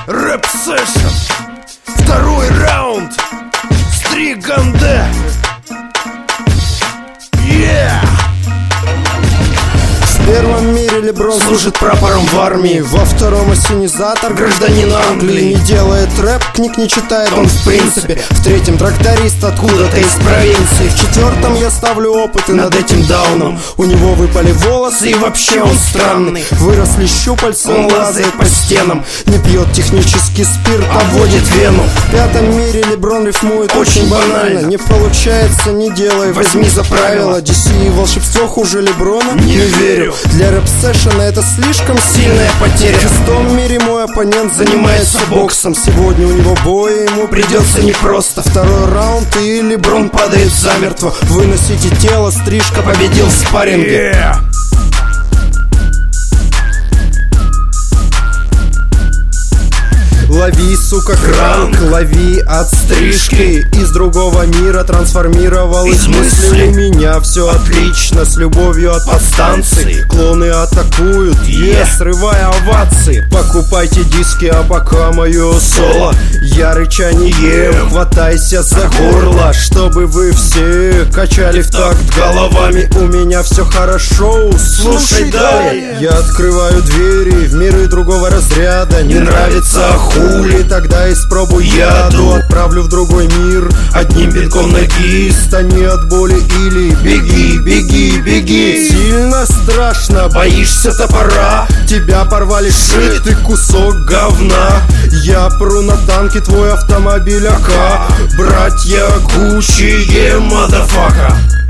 Рэп-сэшн. Второй раунд. Стриганда. В первом мире Леброн служит прапором в армии. Во втором ассенизатор, гражданин Англии. Не делает рэп, книг не читает он в принципе. В третьем тракторист откуда-то из провинции. В четвертом я ставлю опыты над этим дауном. У него выпали волосы и вообще он странный. Выросли щупальца, он лазает по стенам. Не пьет технический спирт, а вводит вену. В пятом мире Леброн рифмует очень банально. Не получается, не делай, возьми за правило. DC и волшебство хуже Леброна? Не верю. Для рэп-сэшена это слишком сильная потеря. В шестом мире мой оппонент занимается боксом. Сегодня у него бой, ему придется непросто. Второй раунд и Леброн падает замертво. Выносите тело, стрижка, победил в спарринге. Лови, сука, кранк, лови от стрижки. Из другого мира трансформировалась мысли. У меня все отлично, с любовью от подстанций. Клоны атакуют, срывая овации. Покупайте диски, а пока мое соло я рыча не ем, хватайся за горло, чтобы вы все качали в такт головами. У меня все хорошо, слушай далее. Я открываю двери в миры другого разряда. Не нравится хули, тогда испробуй яду. Отправлю в другой мир одним битком ноги. Стани от боли или беги, беги, беги. Сильно страшно, боишься топора. Тебя порвали шит, ты кусок говна. Я пру на танке, твой автомобиль АК. Братья Гуччи, мадафака.